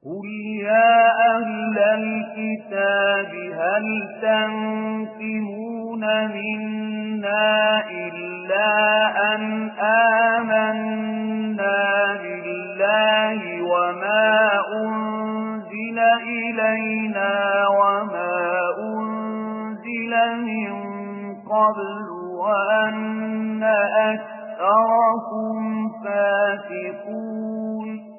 قل يا أهل الكتاب هل تنقمون منا إلا أن آمنا بالله وما أنزل إلينا وما أنزل من قبل وأن أكثركم فاسقون